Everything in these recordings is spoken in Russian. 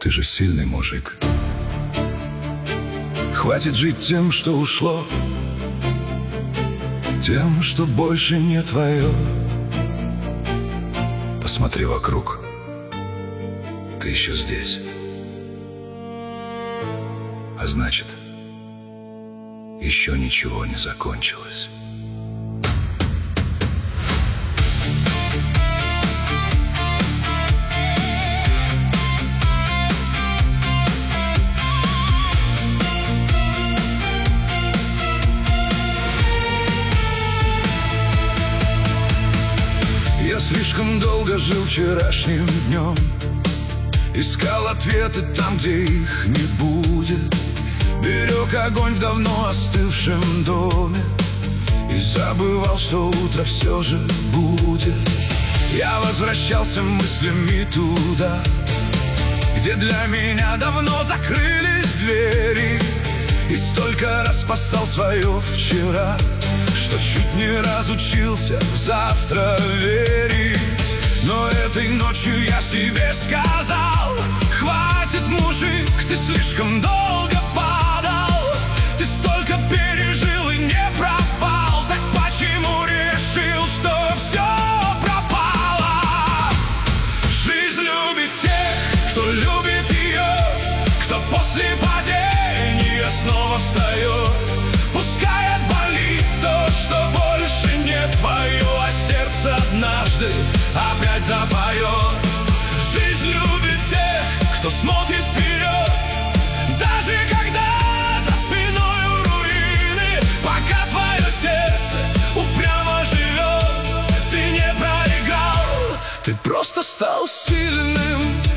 ты же сильный мужик. Хватит жить тем, что ушло, тем, что больше не твое. Посмотри вокруг, ты еще здесь. А значит, еще ничего не закончилось. Я слишком долго жил вчерашним днем, искал ответы там, где их не будет. Берег огонь в давно остывшем доме и забывал, что утро все же будет. Я возвращался мыслями туда, где для меня давно закрылись двери, и столько раз спасал свое вчера, что чуть не разучился в завтра верить. Но этой ночью я себе сказал: хватит, мужик, ты слишком долго падал, ты столько пережил и не пропал, так почему решил, что все пропало? Жизнь любит тех, кто любит ее, кто после падения снова встает. Пускай отболит то, что больше не твое, а сердце однажды опять запоет. Жизнь любит тех, кто смотрит вперед, даже когда за спиной руины. Пока твое сердце упрямо живет, ты не проиграл, ты просто стал сильным.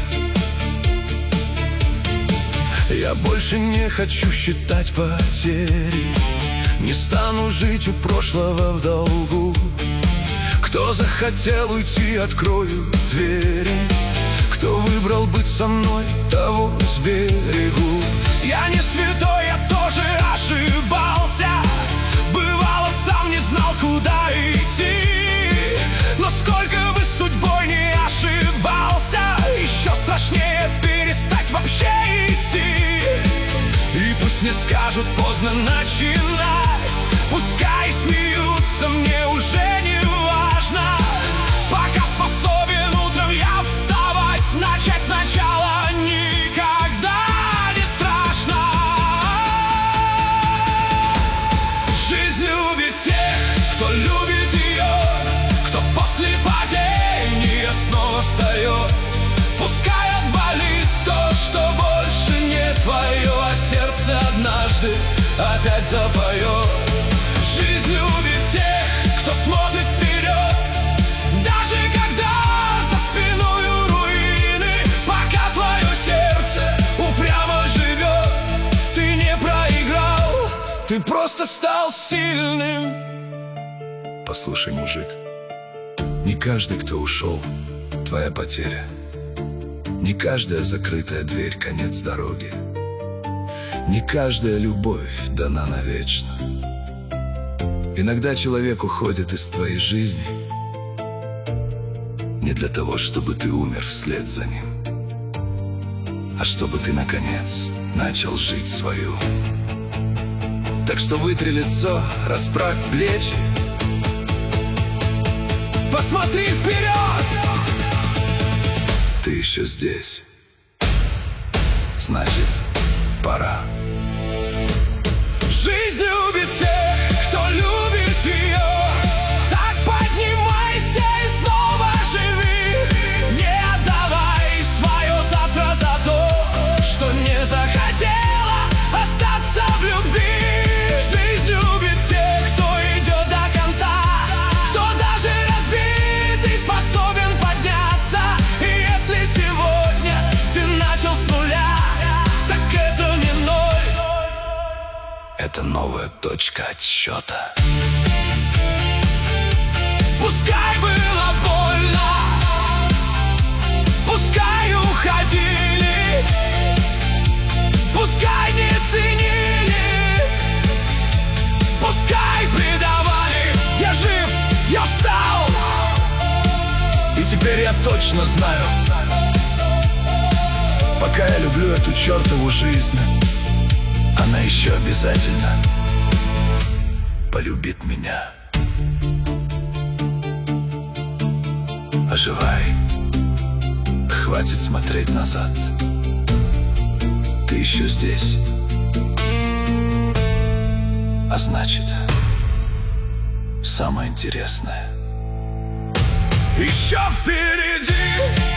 Я больше не хочу считать потери, не стану жить у прошлого в долгу. Кто захотел уйти, открою двери, кто выбрал быть со мной, того сберегу. Я не святой, я тоже ошибался, бывало, сам не знал, куда идти. Но сколько бы судьбой не ошибался, еще страшнее перестать вообще идти. И пусть не скажут поздно начинать, пускай смеются, мне уже не важно. Пока способен утром я вставать, начать сначала никогда не страшно. Жизнь любит тех, кто любит ее, кто после падения снова встает. Пускай отболит то, что больше не твое, а сердце однажды опять запоет. Жизнь любит тех, кто смотрит вперед, даже когда за спиной руины. Пока твое сердце упрямо живет, ты не проиграл, ты просто стал сильным. Послушай, мужик, не каждый, кто ушел, твоя потеря. Не каждая закрытая дверь — конец дороги. Не каждая любовь дана навечно. Иногда человек уходит из твоей жизни не для того, чтобы ты умер вслед за ним, а чтобы ты, наконец, начал жить свою. Так что вытри лицо, расправь плечи, посмотри вперед! Ты еще здесь, значит, пора. Жизнь любит тех, кто любит ее. Так поднимайся и снова живи. Не отдавай свое завтра за то, что не захотела остаться в любви. Жизнь любит тех, кто идет до конца, кто даже разбитый способен подняться. И если сегодня ты начал с нуля, так это не ноль, это новая точка отсчета. Пускай было больно, пускай уходили, пускай не ценили, пускай предавали. Я жив, я встал, и теперь я точно знаю, Пока я люблю эту чертову жизнь, она еще обязательно полюбит меня. Оживай, хватит смотреть назад. Ты еще здесь, а значит, самое интересное еще впереди.